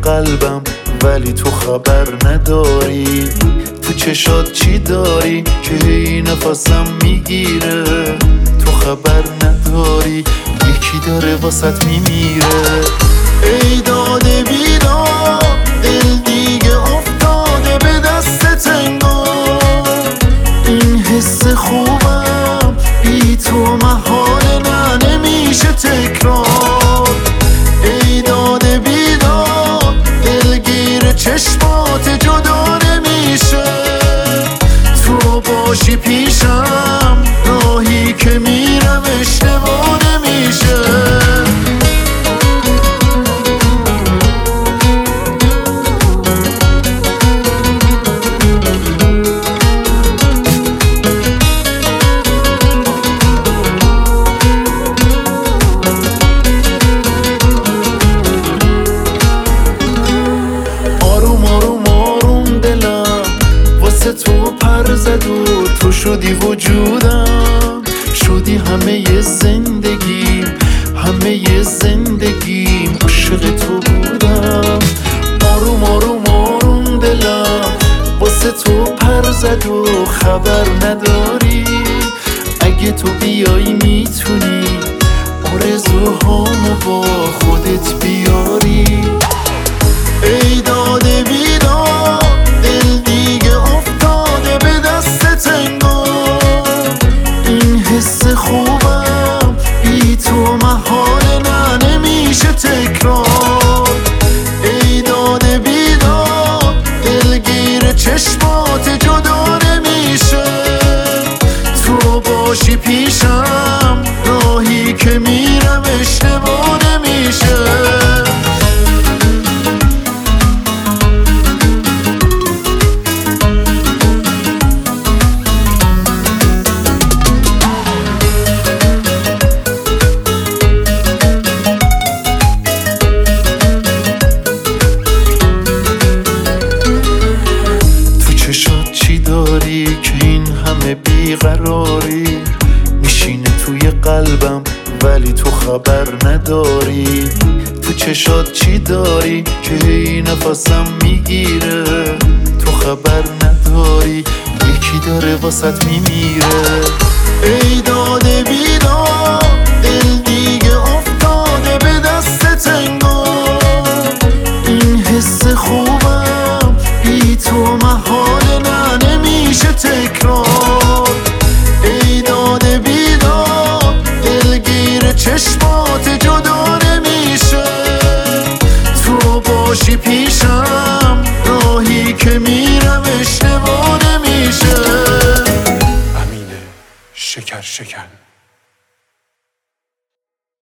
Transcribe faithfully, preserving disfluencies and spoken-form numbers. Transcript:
قلبم ولی تو خبر نداری. تو چشات چی داری که هی نفسم میگیره؟ تو خبر نداری یکی داره واسط میمیره. ای داده بیدار دل دیگه افتاده به دست انگار. این حس خوبم بی تو محال نه نمیشه تکرار. ای داده بیدار دلگیر چشمات جدا نمیشه. تو باشی پیشم راهی که میرم اشتباه نمیشه. تو پر زد و تو شدی وجودم، شدی همه زندگیم، همه زندگیم عاشق تو بودم. آروم آروم آروم دلم واسه تو پر زد و خبر نداری. اگه تو بیایی میتونی آرزوهامو با خودت بیاری. ای داده بیدار دل دیگه افتاده به دست انگار. این حس خوبم بی تو محال نه نمیشه تکرار. ای داده بیدار دلگیر چشمات جدا نمیشه. تو باشی پیشم راهی که میرم اشتباه نمیشه. که این همه بیقراری میشینه توی قلبم ولی تو خبر نداری. تو چشات چی داری که این نفسم میگیره؟ تو خبر نداری یکی داره واسط میمیره. ای داده بیدار دل دیگه افتاده به دست انگار. این حس خوبم بی تو محال نه نمیشه تکرار. ای داده بیدار دلگیر چشمات جدا نمیشه. تو باشی پیشم راهی که میرم اشتباه نمیشه. امین شکر شکن.